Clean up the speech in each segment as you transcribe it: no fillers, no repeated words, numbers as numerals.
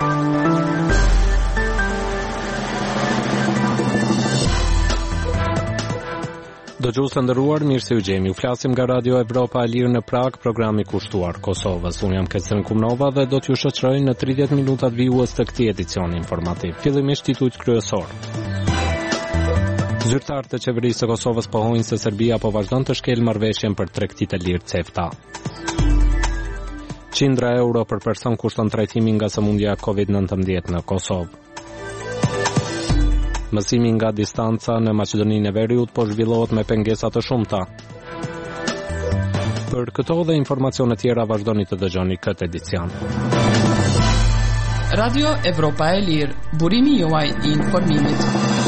Dëgjues të nderuar, mirë se u gjemi. U flasim nga Radio Evropa e Lirë në Prag, programi kushtuar Kosovës. Unë jam Ketrin Kumnova dhe do t'ju shoqëroj në 30 minutat vijues të këtij edicioni informativ. Fillimisht titujt kryesor. Zyrtarët e qeverisë së Kosovës pohojnë se Serbia po vazhdon të shkelë marrëveshjen për tregtitë e lirë CEFTA. €100 për person kushton trajtimi nga sëmundja COVID-19 në Kosovë. Mësimi nga distanca në Maqedoninë e Veriut po zhvillohet me pengesa të shumta. Për këto dhe informacione tjera vazhdoni të dëgjoni këtë edicion. Radio Evropa e Lirë, burimi juaj I informimit.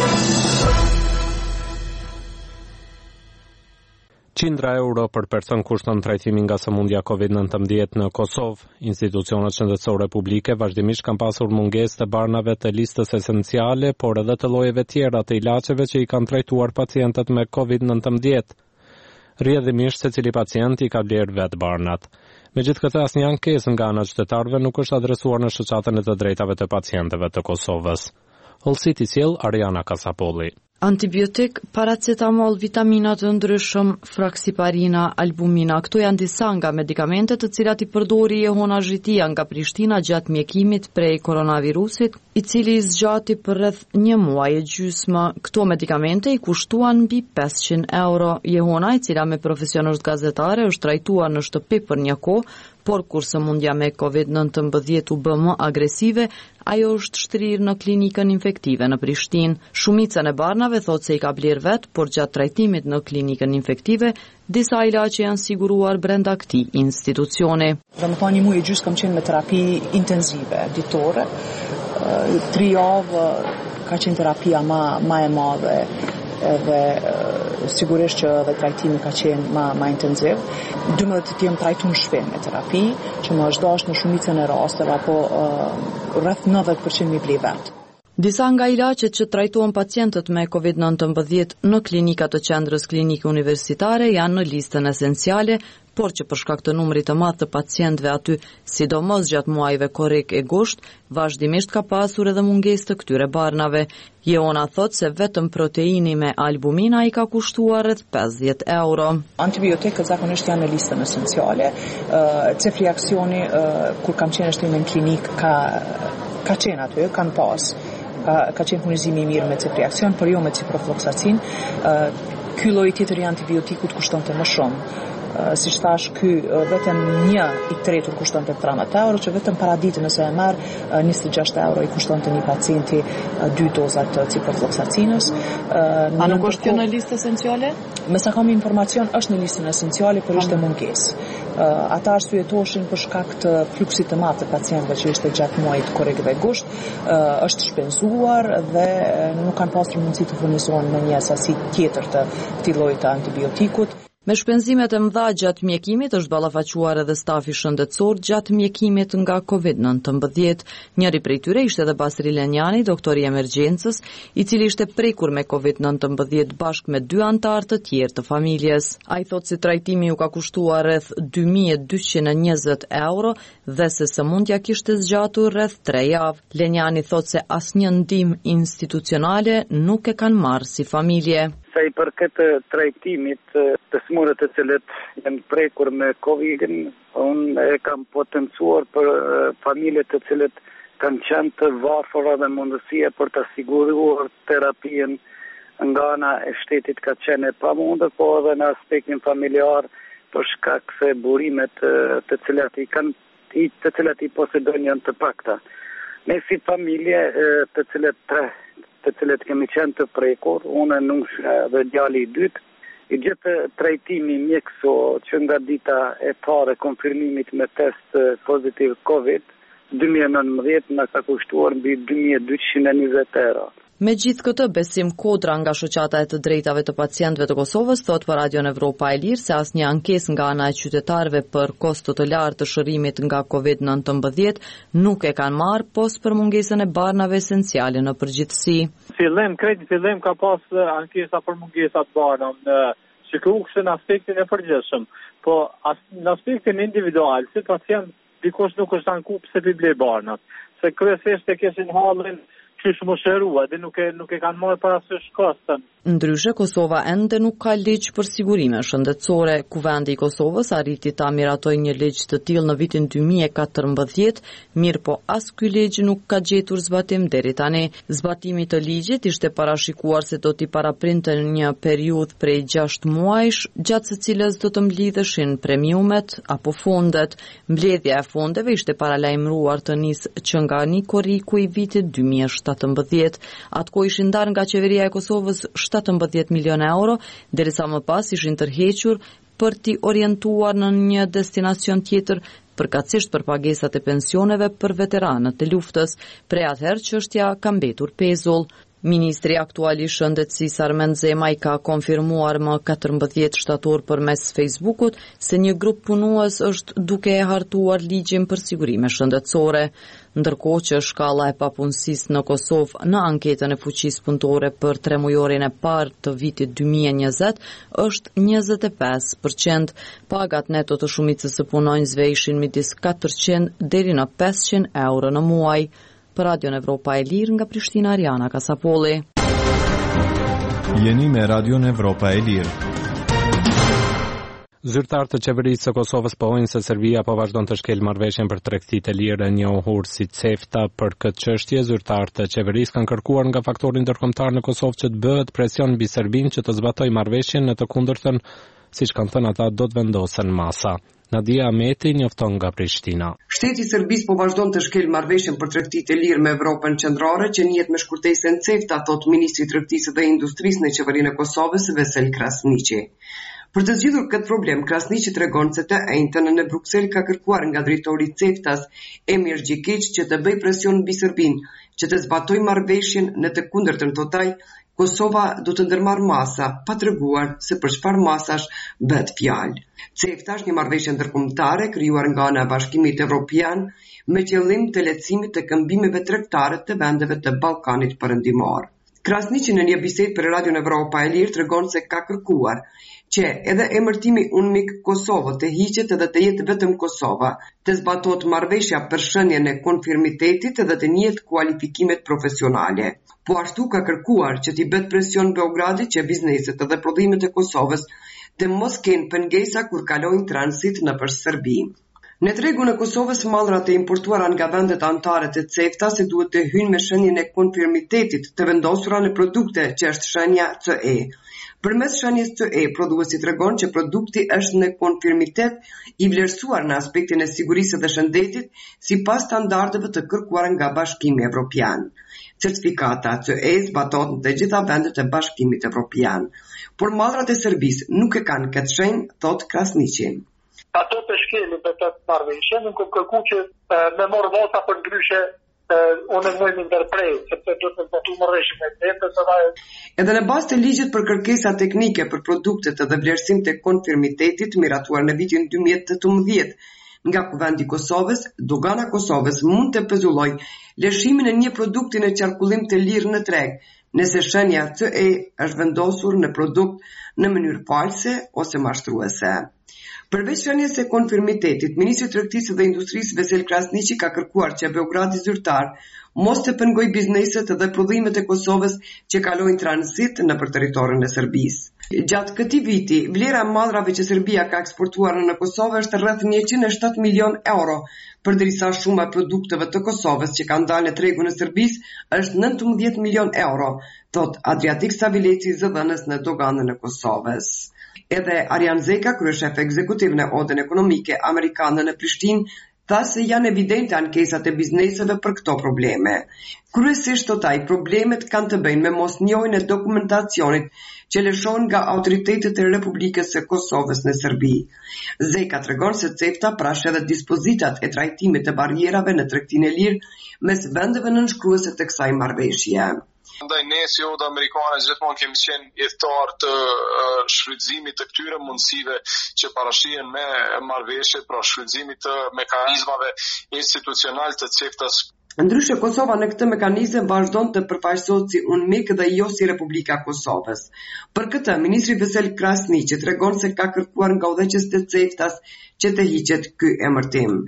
€100 për person kushton trajtimi nga sëmundja COVID-19 në Kosovë. Institucionet shëndetësore publike vazhdimisht kanë pasur mungesë të barnave të listës esenciale, por edhe të llojeve tjera të ilaçeve që I kanë trajtuar pacientët me COVID-19. Rrjedhimisht secili pacient I ka blerë vetë barnat. Megjithatë, asnjë ankesë nga ana e qytetarëve nuk është adresuar në shoqatën e të drejtave të pacientëve të Kosovës. Hollësit I sjell Ariana Kasapolli. Antibiotik, paracetamol, vitamina të ndryshëm, fraksiparina, albumina, këto janë disa nga medikamentet të cilat I përdori Jehona Zhitia nga Prishtina gjatë mjekimit prej koronavirusit, I cili zgjati për rreth 1 muaj e gjysmë. Këto medikamente I kushtuan mbi €500. Jehona, I cila me profesion është gazetare, është trajtuar në shtëpi për një kohë, por kur sëmundja me COVID-19 u bë më agresive, ajo është shtrirë në klinikën infektive në Prishtinë. Shumica e barnave thotë se I ka bler vet, por gjatë trajtimit në klinikën infektive, disa ilaçe janë siguruar brenda këtij institucioni. Domethënë një muaj e gjysmë kam qenë me terapi intensive ditore. 3 javë ka qenë terapia ma e madhe edhe sigurisht që edhe trajtimi ka qenë ma intensiv. 12 të jem trajtu në shpin me terapi, që më është dashur në shumicën e rasteve, apo rreth 90% mi bli vetë. Disa nga ilaçet që trajtohen pacientët me COVID-19 në klinikat të qendrës klinike universitare janë në listën esenciale, por që për shkak të numrit të madh të pacientëve aty, sidomos gjatë muajve korrik e gusht, vazhdimisht ka pasur edhe mungesë të këtyre barnave. Jehona thotë se vetëm proteini me albumina I ka kushtuar rreth €50. Antibiotikët zakonisht janë në listën esenciale. Ceftriaksioni, kur kam qenë shtimë në klinik, ka qenë aty, kanë pas. Ka qenë furnizimi I mirë me ceftriaksion, por jo me ciprofloxacin. Ky lloj tjetër I antibiotikut kushtonte më shumë. Si thash, ky vetëm një I tretur kushtonte €13, që vetëm paraditën nëse e merr €26 I kushtonte një pacienti 2 doza të ciprofloxacinës. A nuk është kjo në listë esenciale? Me sa kam informacion, është në listën esenciale, por është mungesë. Ata arsyetoshin për shkak të fluksit të madh të pacientëve që ishte gjatë muajit korrik dhe gusht, është shpenzuar dhe nuk kanë pasur mundësi të furnizohen në një sasi tjetër të këtij lloji të antibiotikut. Me shpenzimet e mëdha gjatë mjekimit është ballafaquar edhe stafi shëndetësor gjatë mjekimit nga COVID-19. Njëri prej tyre ishte edhe Basri Lenjani, doktori I emergjencës, I cili ishte prekur me COVID-19 bashkë me 2 anëtar të tjerë të familjes. Ai thotë se trajtimi u ka kushtuar rreth €2220 dhe se sëmundja kishte zgjatur rreth 3 javë. Lenjani thotë se asnjë ndihmë institucionale nuk e kanë marrë si familje. Sa I përket trajtimit të smurët të cilët janë prekur me COVID-in, unë e kam potencuar për familjet të cilët kanë qenë të varfëra dhe mundësia për të siguruar terapien nga ana e shtetit ka qenë e pamundur, po edhe në aspektin familjar për shkak se burimet të cilat I posedojnë janë të pakta. Ne si familje të cilët kemi qenë të prekur, unë nusha dhe djali I dytë, I gjithë trajtimi mjekësor që nga dita e parë konfirmimit me test pozitiv COVID, 2019 na ka kushtuar mbi €2220. Me gjithë këtë besim Kodra nga shoqata e të drejtave të pacientëve të Kosovës thot për Radio Evropa e Lirë se asnjë ankesë nga ana e qytetarëve për kosto të lartë të shërimit nga COVID-19 nuk e kanë marrë pos për mungesën e barnave esenciale në përgjithësi. Fillim ka pas ankesa për mungesat barnave në shikuar në aspektin e përgjithshëm, po në aspektin individual, si pacient dikush nuk është anku pse pi ble barnat. se kryesisht e kishin hallin qysh mosherua dhe nuk e kanë marrë parasysh kostën. Ndryshe, Kosova ende nuk ka ligj për sigurime shëndetësore. Kuvendi i Kosovës arriti ta miratoj një ligj të tillë në vitin 2014, mirë po as ky ligj nuk ka gjetur zbatim deri tani. Zbatimi i të ligjit ishte parashikuar se do t'i paraprinte një periudhë prej 6 muajsh, gjatë së cilës do të mblidheshin premiumet apo fondet. Mbledhja e fondeve ishte paralajmëruar të nisë që nga Nikoriku i vitit 2017. Atko ishin ndarë nga qeveria e Kosovës 17 milion euro, derisa më pas ishin tërhequr për t'i orientuar në një destinacion tjetër, përkatësisht për pagesat e pensioneve për veteranët e luftës. Prej atëherë çështja ka mbetur pezull. Ministri aktual i Shëndetësisë Armend Zemaj ka konfirmuar më 14 shtator përmes Facebookut se një grup punues është duke e hartuar ligjin për sigurime shëndetësore, ndërkohë që shkalla e papunësisë në Kosovë në anketën e fuqisë punëtore për 3 mujorin e parë të vitit 2020 është 25%. Pagat neto të shumicës së punonjësve ishin midis 400 deri në 500 euro në muaj. Për Radion Evropa e Lirë nga Prishtina, Ariana Kasapolli. Jeni me Radion Evropa e Lirë. Zyrtarët e qeverisë së Kosovës pohojnë se Serbia po vazhdon të shkel marrëveshjen për tregtitë e lirë e njohur si CEFTA. Për këtë çështje, zyrtarët e qeverisë kanë kërkuar nga faktori ndërkombëtar në Kosovë që të bëhet presion mbi Serbinë që të zbatojë marrëveshjen, në të kundërtën, siç kanë thënë ata, do të vendosen masa. Nadia Ameti njofton nga Prishtina. Shteti i Serbisë po vazhdon të shkel marrëveshjen për tregtitë e lirë me Evropën qendrore që njihet me shkurtesën CEFTA, thot ministri i tregtisë dhe industrisë në qeverinë e Kosovës, Vesel Krasniqi. Për të zgjidhur këtë problem, Krasniqi tregon se të njëjtën në Bruksel ka kërkuar nga drejtori i CEFTA-s, Emir Gjikić, që të bëj presion mbi Serbinë që të zbatojë marrëveshjen, në të kundërtën totaj Kosova do të ndërmarrë masa, pa treguar se për çfarë masash bëhet fjalë. CEFTA është një marrëveshje ndërkombëtare krijuar nga ana e Bashkimit Evropian me qëllim të lehtësimit të këmbimeve tregtare të vendeve të Ballkanit Perëndimor. Krasniqi në një bisedë për Radion Evropa e Lirë tregon se ka kërkuar që edhe emërtimi UNMIK Kosovë të hiqet edhe të jetë vetëm Kosova, të zbatohet marrëveshja për shënjen e konfirmitetit edhe të njihet kualifikimet profesionale. Po ashtu ka kërkuar që t'i bëhet presion Beogradit që bizneset edhe prodhimet e Kosovës të mos kenë pengesa kur kalojnë tranzit nëpër Serbi. Në tregun e Kosovës, mallrat e importuara nga vendet anëtare të CEFTA se duhet të hyjnë me shenjën e konfirmitetit të vendosura në produkte që është shenja CE. Përmes shenjës CE, prodhuesi tregon që produkti është në konfirmitet i vlerësuar në aspektin e sigurisë dhe shëndetit sipas standardeve të kërkuara nga Bashkimi Evropian. Certifikata CE zbatohet në të gjitha vendet e Bashkimit Evropian, por mallrat e Serbisë nuk e kanë këtë shenjë, thot Krasniqi. Ato të shkelin për të marrëveshjen, nuk kërku që me morë vota për ndryshe unë më ndërprej, sepse do të zbatu marrëveshjen e CEFTA-s. Edhe në bazë të ligjit për kërkesa teknike për produktet dhe vlerësim të konfirmitetit miratuar në vitin 2018 nga Kuvendi i Kosovës, dogana e Kosovës mund të pezullojë lëshimin e një produkti në qarkullim të lirë në treg, nëse shenja CE është vendosur në produkt në mënyrë false ose mashtruese. Përveç shenjës së konfirmitetit, ministri i tregtisë dhe industrisë Vesel Krasniqi ka kërkuar që Beogradi zyrtar mos të pengoj bizneset dhe prodhimet e Kosovës që kalojnë tranzit nëpër territorin e Serbisë. Gjatë këtij viti, vlera e mallrave që Serbia ka eksportuar në Kosovë është rreth 107 milion euro, përderisa shuma e produkteve të Kosovës që kanë dalë në tregun e Serbisë është 19 milion euro, thot Adriatik Savileci, zëdhënës në doganën e Kosovës. Edhe Arjan Zeka, kryeshef ekzekutiv në Odën Ekonomike Amerikane në Prishtinë, tha se janë evidente ankesat e bizneseve për këto probleme. Kryesisht totaj problemet kanë të bëjnë me mosnjohjen e dokumentacionit që lëshon nga autoritetet e Republikës së Kosovës në Serbi. Zeka tregon se CEFTA prash edhe dispozitat e trajtimit të barrierave në tregtinë e lirë mes vendeve nënshkruese të kësaj marrëveshje. Ndaj ne si Oda Amerikane gjithmonë kemi qenë idhëtar të shfrytëzimit të këtyre mundësive që parashihen me marrëveshje, pra shfrytëzimit të mekanizmave institucional të CEFTA-s. Ndryshe, Kosova në këtë mekanizëm vazhdon të përfaqësohet si UNMIK dhe jo si Republika Kosovës. Për këtë, ministri Vesel Krasniqi tregon se ka kërkuar nga udhëheqësit e CEFTA-s që të hiqet ky emërtim.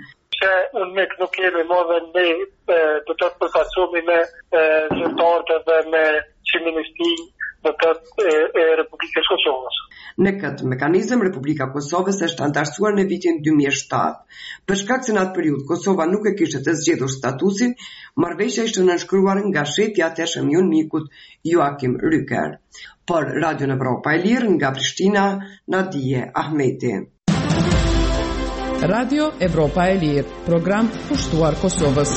që unë nuk kemi më dhe ne do të përfaqësohemi me zyrtarët dhe me Ministrinë e Republikës Kosovës. Në këtë mekanizëm, Republika Kosovës është antarësuar në vitin 2007. Për shkak se në atë periudhë Kosova nuk e kishte të zgjedhur statusin, marrëveshja ishte nënshkruar nga shefi i atëshëm Mikut Joakim Ryker. Për Radio Evropa e Lirë nga Prishtina, Nadije Ahmeti. Radio Evropa e Lirë, program kushtuar Kosovës.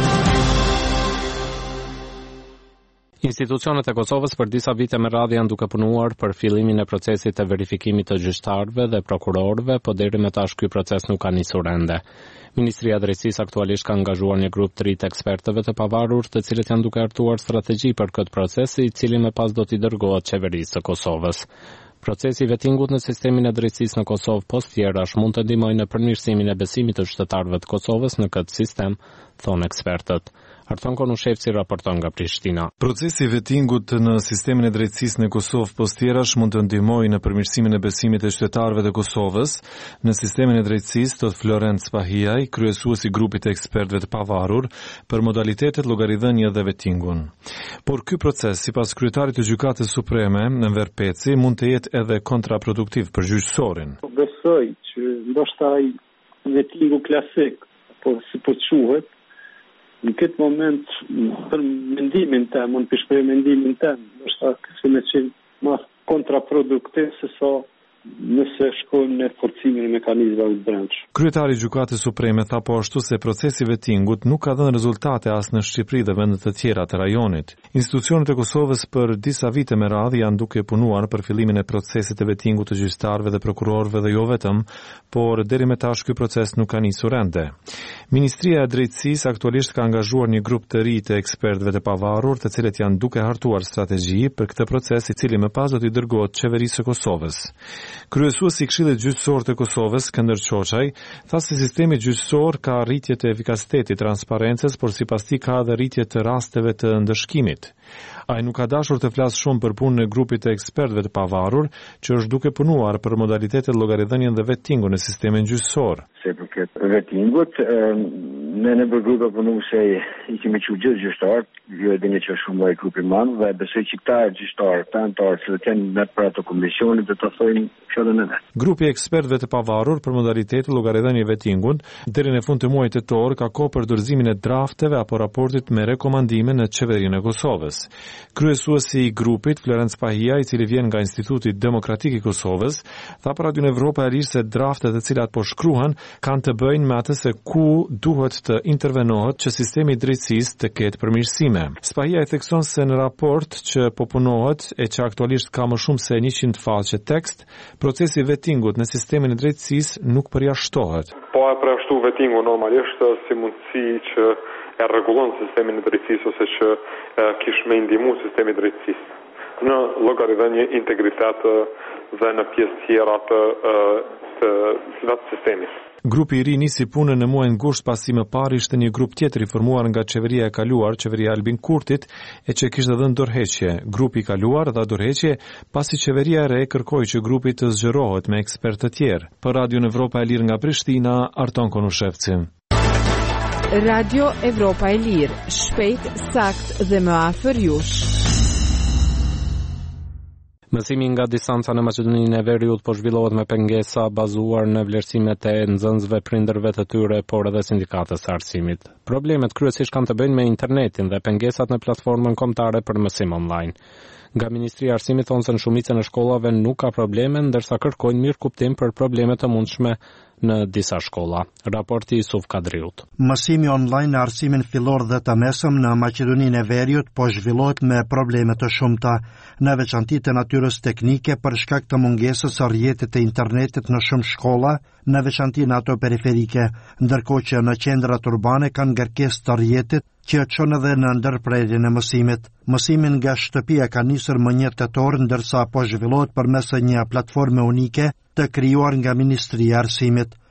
Institucionet e Kosovës për disa vite me radhë janë duke punuar për fillimin e procesit të verifikimit të gjyqtarëve dhe prokurorëve, por deri më tash ky proces nuk ka nisur ende. Ministria e Drejtësisë aktualisht ka angazhuar një grup të ri të ekspertëve të pavarur, të cilët janë duke hartuar strategji për këtë proces, i cili më pas do t'i dërgohet qeverisë së Kosovës. Procesi i vettingut në sistemin e drejtësisë në Kosovë post tjerash mund të ndihmojë në përmirësimin e besimit të qytetarëve të Kosovës në këtë sistem, thonë ekspertët. Arton Konushevci raporton nga Prishtina. Procesi i vettingut në sistemin e drejtësisë në Kosovë post tjerash mund të ndihmojë në përmirësimin e besimit të qytetarëve të Kosovës në sistemin e drejtësisë, thot Florent Spahiaj, kryesuesi i grupit të ekspertëve të pavarur për modalitetet llogaridhënie dhe vettingun. Por ky proces, sipas kryetarit të Gjykatës Supreme, Enver Peci, mund të jetë edhe kontraproduktiv për gjyqësorin. Besoj që ndoshta ai vettingu klasik, po si po quhet, në këtë moment, për mendimin tem, unë për shpreh mendimin tem, është kësi me qenë ma kontraproduktiv se sa nëse shkojmë në forcimin e mekanizmave të brendshëm. Kryetari i Gjykatës Supreme tha po ashtu se procesi i vettingut nuk ka dhënë rezultate as në Shqipëri dhe vende të tjera të rajonit. Institucionet e Kosovës për disa vite me radhë janë duke punuar për fillimin e procesit të vettingut të gjyqtarëve dhe prokurorëve dhe jo vetëm, por deri më tash ky proces nuk ka nisur ende. Ministria e Drejtësisë aktualisht ka angazhuar një grup të ri të ekspertëve të pavarur, të cilët janë duke hartuar strategji për këtë proces, i cili më pas do t'i dërgohet qeverisë së Kosovës. Kryesuesi i Këshillit Gjyqësor të Kosovës, Skënder Çoçaj, tha se sistemi gjyqësor ka rritje të efikasitetit, transparencës, por sipas tij ka edhe rritje të rasteve të ndëshkimit. Ai nuk ka dashur të flasë shumë për punën e grupit të ekspertëve të pavarur, që është duke punuar për modalitetet llogaridhënien dhe vettingun në sistemin gjyqësor. Se përket vettingut, ne në grupe punuese i kemi gjithë gjyqtarët, jo edhe një që shumë lloj grupi madh, dhe besoj që këta gjyqtarë, anëtarë që kanë në për ato komisionit do të thojnë fjalën e vet. Grupi i ekspertëve të pavarur për modalitetet llogaridhënie vettingut deri në fund të muajit tetor ka kohë për dorëzimin e drafteve apo raportit me rekomandime në qeverinë e Kosovës. Kryesuesi i grupit, Florent Spahiaj, i cili vjen nga Instituti Demokratik i Kosovës, tha për Radio Evropa e Lirë se draftet e cilat po shkruhen kanë të bëjnë me atë se ku duhet të intervenohet që sistemi i drejtësisë të ketë përmirësime. Spahiaj thekson se në raport që po punohet e që aktualisht ka më shumë se 100 faqe tekst, procesi i vettingut në sistemin e drejtësisë nuk përjashtohet. Po e përjashtu vettingu normalisht si mundësi që e rregullon sistemin e drejtësisë ose që kish me ndihmu sistemin e drejtësisë në llogaridhënie integritet dhe në pjesë tjera të sistemit. Grupi i ri nisi punën në muajin gusht pasi më parë ishte një grup tjetër i formuar nga qeveria e kaluar, qeveria e Albin Kurtit, e që kishte dhënë dorëheqje. Grupi i kaluar dha dorëheqje pasi qeveria e re kërkoi që grupi të zgjerohet me ekspertë të tjerë. Për Radio Evropa e Lirë nga Prishtina, Arton Konushevci. Radio Evropa e Lirë, shpejt, sakt dhe më afër jush. Mësimi nga distanca në Maqedoninë e Veriut po zhvillohet me pengesa bazuar në vlerësimet e nxënësve prindërve të tyre, por edhe sindikatës së arsimit. Problemet kryesisht kanë të bëjnë me internetin dhe pengesat në platformën kombëtare për mësim online. Nga Ministria e Arsimit thonë se në shumicën e shkollave nuk ka probleme, ndërsa kërkojnë mirëkuptim për probleme të mundshme në disa shkolla. Raporti i Suf Kadriut. Mësimi online në arsimin fillor dhe të mesëm në Maqedoninë e Veriut po zhvillohet me probleme të shumta, në veçanti të natyrës teknike për shkak të mungesës së rrjetit të internetit në shumë shkolla, në veçanti në ato periferike, ndërkohë që në qendrat urbane kanë kërkesë të rrjetit që çon edhe në ndërprerjen e mësimit. Mësimin nga shtëpia ka nisur më 1 tetor, ndërsa po zhvillohet përmes një platforme unike të krijuar nga Ministria e Arsimit.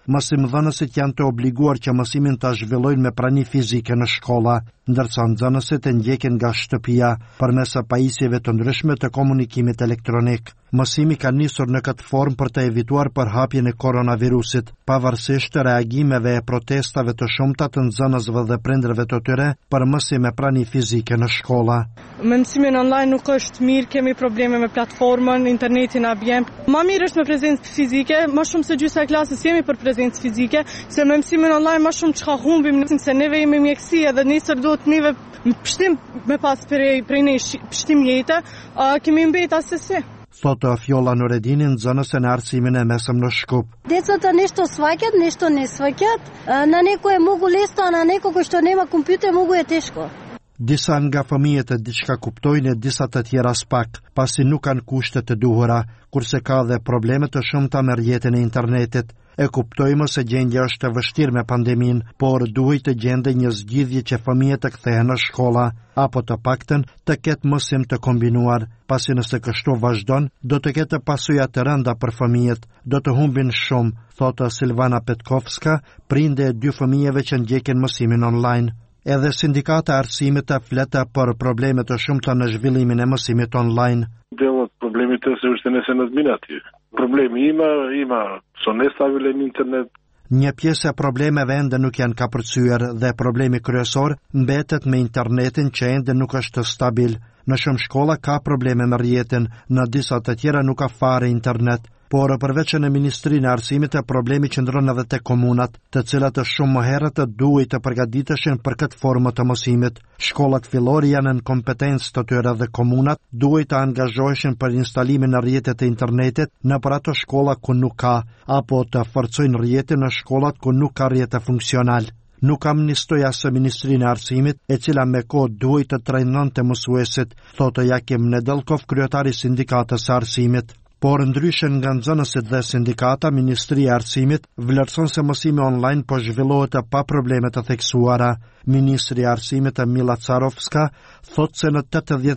mësimdhënësit janë të obliguar që mësimin të zhvillojnë me prani fizike në shkolla, ndërsa nxënësit e ndjekin nga shtëpia përmes pajisjeve të ndryshme të komunikimit elektronik. Mësimi ka nisur në këtë formë për të evituar përhapjen e koronavirusit, pavarësisht të reagimeve e protestave të shumta të nxënësve dhe prindërve të tyre për mësim me prani fizike në shkolla. Me mësimin online nuk është mirë, kemi probleme me platformën, internetin na bjen. Ma mirë është me prezencë fizike, më shumë se gjysma e klasës jemi për prezencë fizike, se me mësimin online më shumë çka humbim, se neve jemi mjeksi edhe nesër duhet neve pështim me pas prej ne pështim jetë, kemi mbet asesi. Thotë Fjolla Nuredini, nxënëse në arsimin e mesëm në Shkup. Децата нещо сваќат, нещо не сваќат. На некој е многу лесно, а на некој кој што нема компјутер многу е тешко. Disa nga fëmijët e diçka kuptojnë e disa të tjera s'pak, pasi nuk kanë kushtet të duhura, kurse ka dhe probleme të shumta me rrjetin e internetit. E kuptojmë se gjendja është e vështirë me pandemin, por duhet të gjendej një zgjidhje që fëmijët të kthehen në shkolla, apo të paktën të ketë mësim të kombinuar, pasi nëse kështu vazhdon, do të ketë pasuja të rënda për fëmijët, do të humbin shumë, thotë Silvana Petkovska, prinde e 2 fëmijëve që ndjekin mësimin online. Edhe sindikata e arsimit të fleta për probleme të shumta në zhvillimin e mësimit online. Problemi të se është nëse në zminati. Problemi ima son nestabile në internet. Një pjesë e problemeve ende nuk janë kapërcyer dhe problemi kryesor mbetet me internetin që ende nuk është stabil. Në shumë shkolla ka probleme me rrjetin, në disa të tjera nuk ka fare internet. Por përveç në Ministrinë e Arsimit e problemi qëndron edhe te komunat, të cilat shumë më herët duhet të përgatiteshin për këtë formë të mësimit. Shkollat fillore janë në kompetencë të tyre dhe komunat duhet të angazhoheshin për instalimin e rrjetit të internetit në për ato shkolla ku nuk ka, apo të forcojnë rrjetin në shkollat ku nuk ka rrjete funksional. Nuk amnistoja së Ministrinë e Arsimit, e cila me kohë duhet të trajnonte mësuesit, thotë Jakim Nedelkov, kryetari i Sindikatës së Arsimit. Por ndryshe nga nxënësit dhe sindikata, Ministria e Arsimit vlerëson se mësimi online po zhvillohet pa probleme të theksuara. Ministri i Arsimit Mila Carovska thotë se në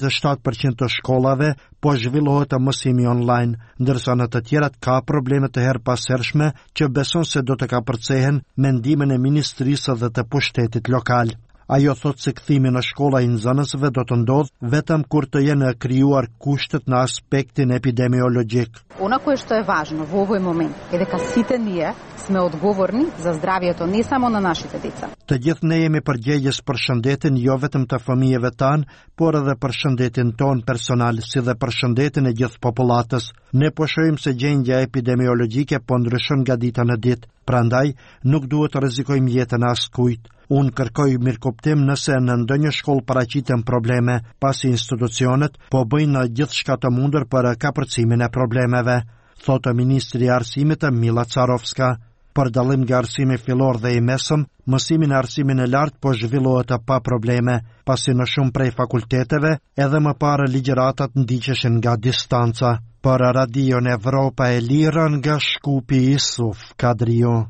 87% të shkollave po zhvillohet mësimi online, ndërsa në të tjerat ka probleme të herpashershme që beson se do të kapërcehen me ndihmën e ministrisë dhe të pushtetit lokal. Ajo thot se kthimi në shkolla i nxënësve do të ndodhë vetëm kur të jenë krijuar kushtet në aspektin epidemiologjik. Ono što je važno во овој момент е дека сите ние сме одговорни за здравјето не само на нашите деца. Të gjithë ne jemi përgjegjës për shëndetin jo vetëm të fëmijëve tanë, por edhe për shëndetin ton personal, si dhe për shëndetin e gjithë popullatës. Ne po shohim se gjendja epidemiologjike po ndryshon nga dita në ditë, prandaj nuk duhet të rrezikojmë jetën e askujt. Unë kërkoj mirëkuptim nëse në ndonjë shkollë paraqiten probleme, pasi institucionet po bëjnë gjithçka të mundur për kapërcimin e problemeve, thotë Ministri i Arsimit Mila Carovska. Për dallim nga arsimi fillor dhe i mesëm, mësimin e arsimin e lartë po zhvillohet pa probleme, pasi në shumë prej fakulteteve edhe më parë ligjëratat ndiqeshin nga distanca. Për Radion Evropa e Lirë nga Shkupi, Isuf Kadrio.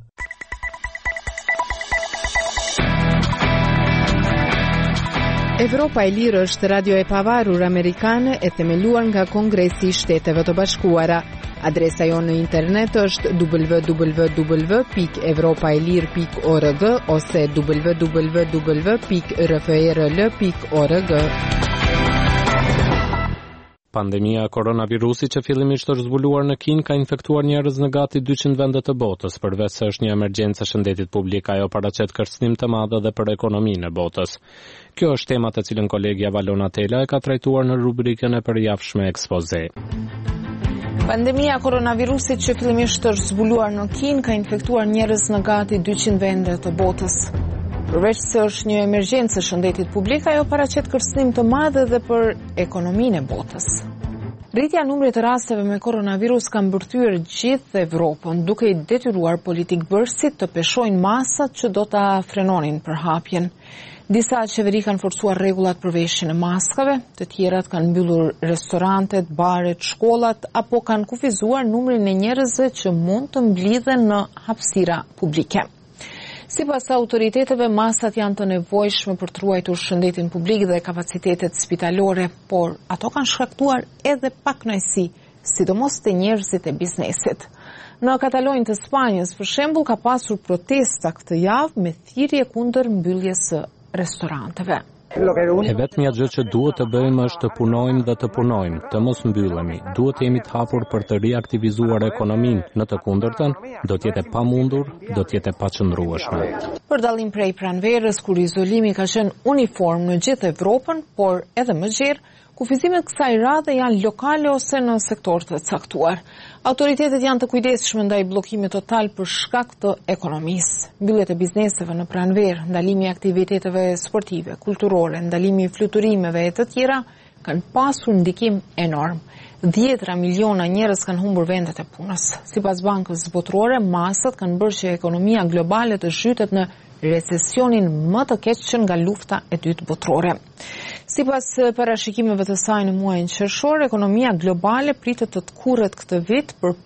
Evropa e Lirë është radio e pavarur amerikane e themeluar nga Kongresi i Shteteve të Bashkuara. Adresa jonë në internet është www.evropaelir.org ose www.rfrl.org. Pandemia e koronavirusit që fillimisht është zbuluar në Kinë ka infektuar njerëz në gati 200 vende të botës, përveç se është një emergjencë shëndetit publik, ajo paraqet kërcënim të madh edhe për ekonominë e botës. Kjo është tema të cilën kolegja Valona Tela e ka trajtuar në rubrikën e përjavshme ekspoze. Pandemia e koronavirusit që fillimisht është zbuluar në Kinë ka infektuar njerëz në gati 200 vende të botës. Përveç se është një emergjencë shëndetit publik, ajo paraqet kërcënim të madh edhe për ekonominë e botës. Rritja e numrit të rasteve me koronavirus ka mbërthyer gjithë Evropën, duke i detyruar politikbërësit të peshojnë masat që do ta frenonin përhapjen. Disa qeveri kanë forcuar rregullat për veshjen e maskave, të tjerat kanë mbyllur restorantet, baret, shkollat apo kanë kufizuar numrin e njerëzve që mund të mblidhen në hapësira publike. Sipas autoriteteve, masat janë të nevojshme për të ruajtur shëndetin publik dhe kapacitetet spitalore, por ato kanë shkaktuar edhe pakënaqësi, sidomos te njerëzit e biznesit. Në Katalonjë të Spanjës, për shembull, ka pasur protesta këtë javë me thirrje kundër mbylljes së restoranteve. E vetmja gjë që duhet të bëjmë është të punojmë dhe të punojmë, të mos mbyllemi. Duhet të jemi të hapur për të riaktivizuar ekonominë, në të kundërtën do të jetë e pamundur, do të jetë e paqëndrueshme. Për dallim prej pranverës, kur izolimi ka qenë uniform në gjithë Evropën, por edhe më gjerë, kufizimet kësaj radhe janë lokale ose në sektor të caktuar. Autoritetet janë të kujdesshme ndaj bllokimit total për shkak të ekonomisë. Mbylljet e bizneseve në pranverë, ndalimi i aktiviteteve sportive, kulturore, ndalimi i fluturimeve e të tjera kanë pasur ndikim enorm. 10 miliona njerëz kanë humbur vendet e punës. Sipas Bankës Botërore, masat kanë bërë që ekonomia globale të zhytet në recesionin më të keq që nga lufta e dytë botërore. Sipas parashikimeve të saj në muajin qershor, ekonomia globale pritet të kurret këtë vit për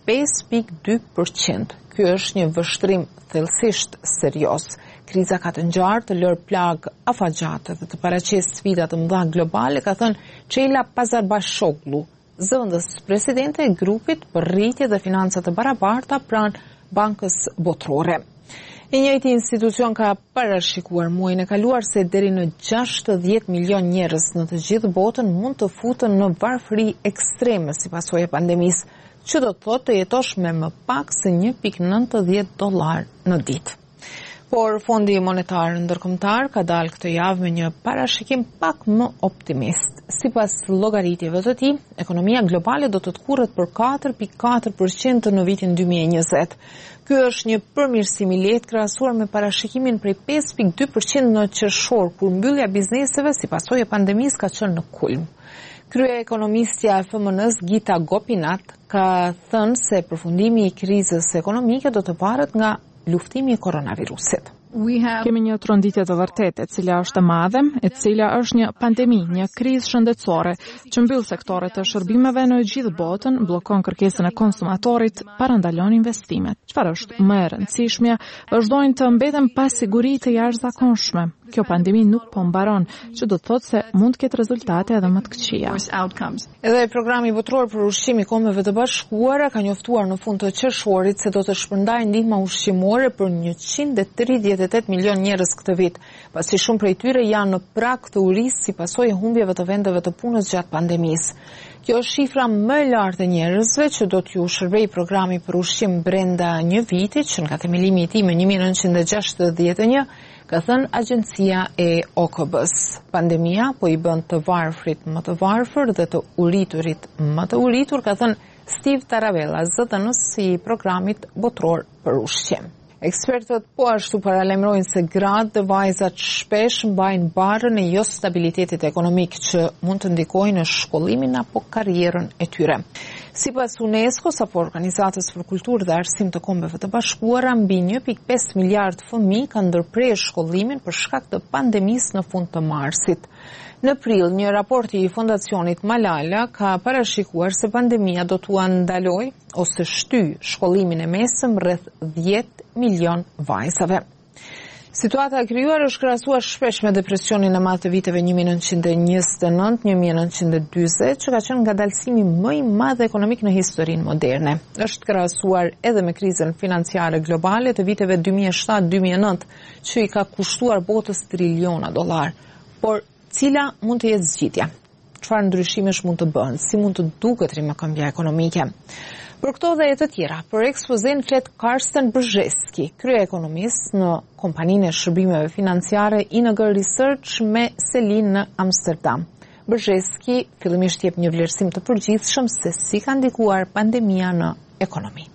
5.2%. Ky është një vështrim thellësisht serioz. Kriza ka të ngjarë të lërë plag afagjate dhe të paraqesë sfida të mëdha globale, ka thënë Çela Pazarbashoglu, zëvendës presidente e grupit për rritje dhe financa të barabarta pranë Bankës Botërore. E njëjti institucion ka parashikuar muajin e kaluar se deri në 60 milion njerëz në të gjithë botën mund të futen në varfëri ekstreme si pasojë e pandemisë, që do të thotë të jetosh me më pak se $1.90 në ditë. Por Fondi Monetar Ndërkombëtar ka dalë këtë javë me një parashikim pak më optimist. Sipas llogaritjeve të tij, ekonomia globale do të kurret për 4.4% në vitin 2020. Ky është një përmirësim i lehtë krahasuar me parashikimin prej 5.2% në qershor, kur mbyllja e bizneseve si pasojë e pandemisë ka qenë në kulm. Kryeekonomistja e FMN-s Gita Gopinat ka thënë se përfundimi i krizës ekonomike do të varet nga luftimi i koronavirusit. Kemi një tronditje të vërtetë, e cila është e madhe, e cila është një pandemi, një krizë shëndetësore, që mbyll sektorët e shërbimeve në gjithë botën, bllokon kërkesën e konsumatorit, parandalon investimet. Çfarë është më e rëndësishmja, vazhdojnë të mbeten pa siguri të jashtëzakonshme. Kjo pandemi nuk po mbaron, që do të thotë se mund të ketë rezultate edhe më të këqija. Edhe programi botror për ushqim i Kombeve të Bashkuara ka njoftuar në fund të qershorit se do të shpërndajë ndihma ushqimore për 138 milion njerëz këtë vit, pasi shumë prej tyre janë në prag të urisë si pasojë e humbjeve të vendeve të punës gjatë pandemisë. Kjo është shifra më e lartë e njerëzve që do t'ju shërbej programi për ushqim brenda një viti, që nga themelimi i tij më 1961, ka thënë agjencia e OKB-s. Pandemia po i bën të varfrit më të varfër dhe të uriturit më të uritur, ka thënë Steve Taravella, zëdhënës i programit botror për ushqim. Ekspertët po ashtu paralajmërojnë se gratë dhe vajzat shpesh mbajnë barrën e jo stabilitetit ekonomik që mund të ndikojnë në shkollimin apo karrierën e tyre. Sipas UNESCO-s apo Organizatës për Kulturë dhe Arsim të Kombeve të Bashkuara, mbi 1.5 miliard fëmijë kanë ndërprerë shkollimin për shkak të pandemisë në fund të marsit. Në prill, një raport i Fondacionit Malala ka parashikuar se pandemia do t'u ndalojë ose shtyj shkollimin e mesëm rreth 10 milion vajzave. Situata e krijuar është krahasuar shpesh me depresionin e madh të viteve 1929-1940, që ka qenë ngadalësimi më i madh ekonomik në historinë moderne. Është krahasuar edhe me krizën financiare globale të viteve 2007-2009, që i ka kushtuar botës $triliona. Por cila mund të jetë zgjidhja? Çfarë ndryshimesh mund të bëhen? Si mund të duket rimëkëmbja ekonomike? Për këto dhe e të tjera, për ekspozen flet Karsten Brzeski, kryeekonomist në kompaninë e shërbimeve financiare ING Research me Selin në Amsterdam. Brzeski fillimisht jep një vlerësim të përgjithshëm se si ka ndikuar pandemia në ekonomi.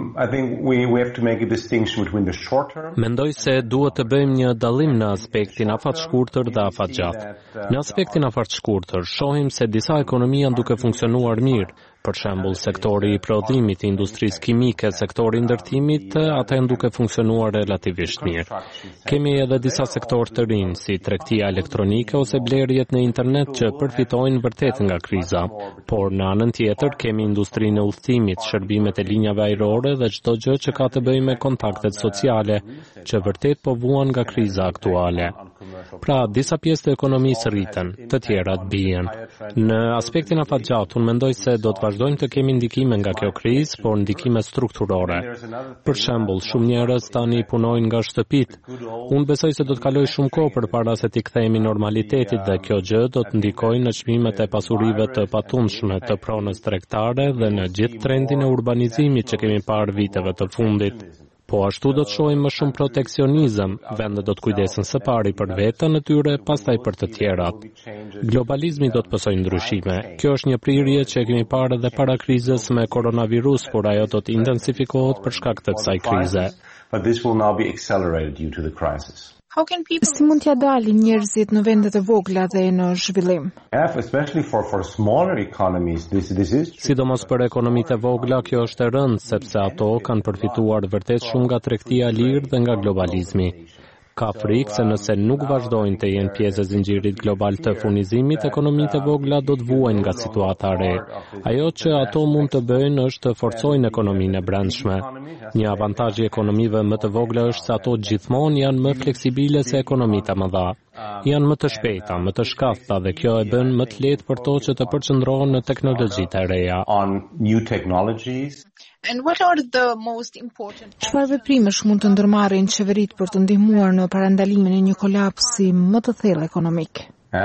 Mendoj se duhet të bëjmë një dallim në aspektin afat-shkurtër dhe afat-gjatë. Në aspektin afat-shkurtër, shohim se disa ekonomi janë duke funksionuar mirë. Për shembull, sektori i prodhimit, industrisë kimike, sektori i ndërtimit, ata janë duke funksionuar relativisht mirë. Kemi edhe disa sektorë të rinj, si tregtia elektronike ose blerjet në internet që përfitojnë vërtet nga kriza. Por në anën tjetër kemi industrinë e udhëtimit, shërbimet e linjave ajrore dhe çdo gjë që ka të bëjë me kontaktet sociale, që vërtet po vuan nga kriza aktuale. Pra, disa pjesë të ekonomisë rriten, të tjerat bien. Në aspektin afatgjat, unë mendoj se do të vazhdojmë të kemi ndikime nga kjo krizë, por ndikime strukturore. Për shembull, shumë njerëz tani punojnë nga shtëpit. Unë besoj se do të kaloj shumë kohë përpara se t'i kthehemi normalitetit dhe kjo gjë do të ndikojë në çmimet e pasurive të patundshme të pronës tregtare dhe në gjithë trendin e urbanizimit që kemi parë viteve të fundit. Po ashtu do të shohim më shumë proteksionizëm, vendet do të kujdesen së pari për vetën e tyre, pastaj për të tjerat. Globalizmi do të pësojë ndryshime. Kjo është një prirje që kemi parë edhe para krizës me koronavirus, por ajo do të intensifikohet për shkak të kësaj krize. Si mund t'ja dalin njerëzit në vendet e vogla dhe në zhvillim? Sidomos për ekonomitë e vogla, kjo është e rëndë, sepse ato kanë përfituar vërtet shumë nga tregtia e lirë dhe nga globalizmi. Ka frikë se nëse nuk vazhdojnë të jenë pjesë e zinxhirit global të furnizimit, ekonomitë e vogla do të vuajnë nga situata e re. Ajo që ato mund të bëjnë është të forcojnë ekonominë e brendshme. Një avantazh i ekonomive më të vogla është se ato gjithmonë janë më fleksibile se ekonomitë e mëdha. Janë më të shpejta, më të shkafta dhe kjo e bën më të lehtë për to që të përqendrohen në teknologjitë e reja. Çfarë veprimesh mund të ndërmarrin qeveritë për të ndihmuar në parandalimin e një kolapsi më të thellë ekonomik?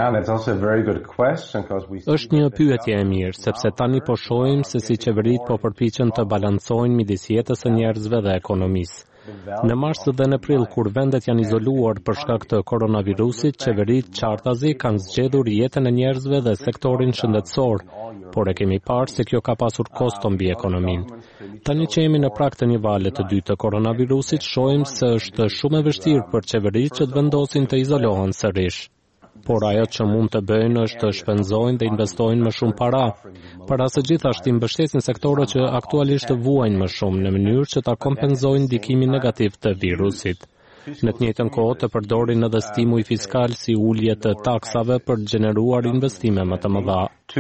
Është një pyetje e mirë, sepse tani po shohim se si qeveritë po përpiqen të balancojnë midis jetës së njerëzve dhe ekonomisë. Në mars dhe në prill, kur vendet janë izoluar për shkak të koronavirusit, qeveritë qartazi kanë zgjedhur jetën e njerëzve dhe sektorin shëndetësor, por e kemi parë se kjo ka pasur kosto mbi ekonominë. Tani që jemi në prag të një vale të dytë të koronavirusit, shohim se është shumë e vështirë për qeveritë që të vendosin të izolohen sërish. Por ajo që mund të bëjnë është të shpenzojnë dhe investojnë më shumë para. Para së gjithashtu mbështesin sektorët që aktualisht vuajnë më shumë në mënyrë që ta kompenzojnë ndikimin negativ të virusit. Në të njëjtën kohë të përdorin edhe stimuj fiskal si ulje të taksave për të gjeneruar investime më të mëdha.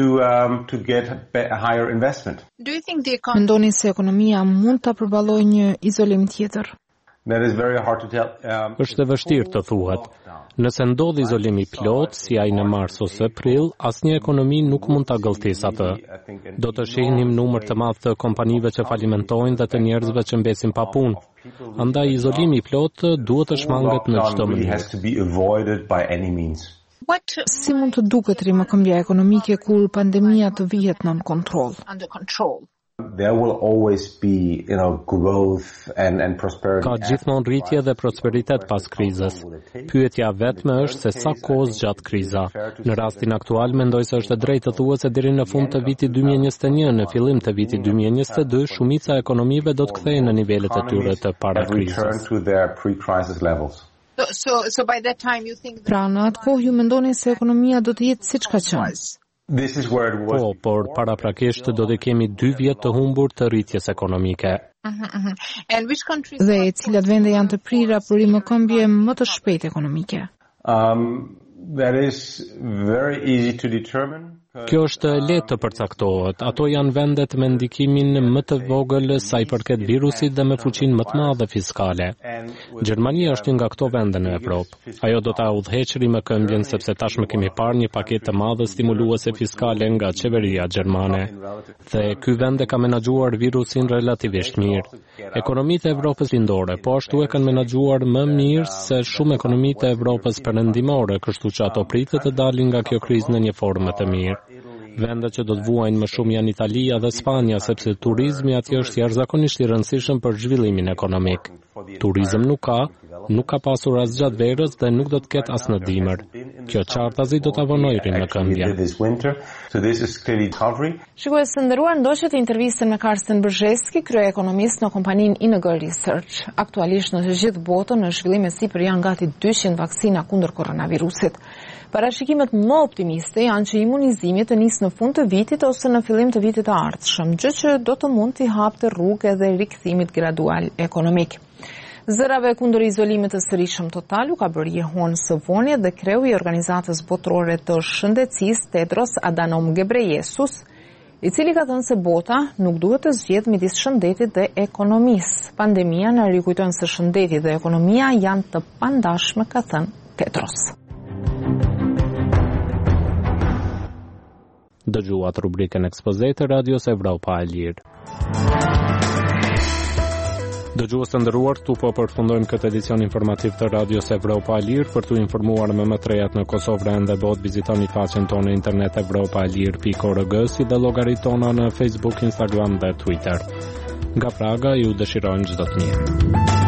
Mendoni se ekonomia mund ta përballojë një izolim tjetër? Është e vështirë të thuhet. Nëse ndodh izolimi plot, si ai në mars ose prill, asnjë ekonomi nuk mund ta gëlltisë atë. Do të shihnim numër të madh të kompanive që falimentojnë dhe të njerëzve që mbesin pa punë. Andaj izolimi plot duhet të shmanget në çdo mënyrë. Si mund të duket rimëkëmbja ekonomike kur pandemia të vihet nën kontroll? Ka gjithmonë rritje dhe prosperitet pas krizës. Pyetja vetme është se sa kohë zgjat kriza. Në rastin aktual mendoj se është e drejtë të thuhet se deri në fund të vitit 2021, në fillim të vitit 2022, shumica e ekonomive do të kthehen në nivelet e tyre të para krizës. Pra, në atë kohë ju mendoni se ekonomia do të jetë siç ka qenë? Po, por paraprakisht do të kemi 2 vjet të humbur të rritjes ekonomike. Dhe cilat vende janë të prira për rimëkëmbje më të shpejtë ekonomike? Kjo është lehtë të përcaktohet. Ato janë vendet me ndikimin më të vogël sa i përket virusit dhe me fuqinë më të madhe fiskale. Gjermania është një nga këto vende në Evropë. Ajo do ta udhëheqë rimëkëmbjen sepse tashmë kemi parë një paketë të madhe stimuluese fiskale nga qeveria gjermane. Dhe ky vend e ka menaxhuar virusin relativisht mirë. Ekonomitë e Evropës lindore po ashtu e kanë menaxhuar më mirë se shumë ekonomitë e Evropës perëndimore, kështu që ato pritet të dalin nga kjo krizë në një formë të mirë. Vendet që do të vuajnë më shumë janë Italia dhe Spanja, sepse turizmi atje është jashtëzakonisht i rëndësishëm për zhvillimin ekonomik. Turizëm nuk ka pasur as gjatë verës dhe nuk do të ketë as në dimër. Kjo qartazi do ta vonojë rimëkëmbjen. Shikues të nderuar, ndoqët intervistën me Karsten Brzheski, kryeekonomist në kompaninë ING Research. Aktualisht në të gjithë botën në zhvillim e sipër janë gati 200 vaksina kundër koronavirusit. Parashikimet më optimiste janë që imunizimi të nisë në fund të vitit ose në fillim të vitit të ardhshëm, gjë që do të mund t'i hapte rrugë edhe rikthimit gradual ekonomik. Zërave kundër izolimit të sërishëm total u ka bërë jehon së vonje dhe kreu i Organizatës Botërore të Shëndetësisë Tedros Adhanom Ghebreyesus, i cili ka thënë se bota nuk duhet të zgjedhë midis shëndetit dhe ekonomisë. Pandemia na rikujton se shëndeti dhe ekonomia janë të pandashme, ka thënë Tedros. Dëgjuat rubrikën ekspoze të Radios Evropa e Lirë. Dëgjues të nderuar, këtu po përfundojmë këtë edicion informativ të Radios Evropa e Lirë. Për t'u informuar me më të rejat në Kosovë dhe botë, vizitoni faqen tonë në internet evropaelir.org, si dhe llogaritë tona në Facebook, Instagram dhe Twitter. Nga Praga ju dëshirojmë çdo të mirë.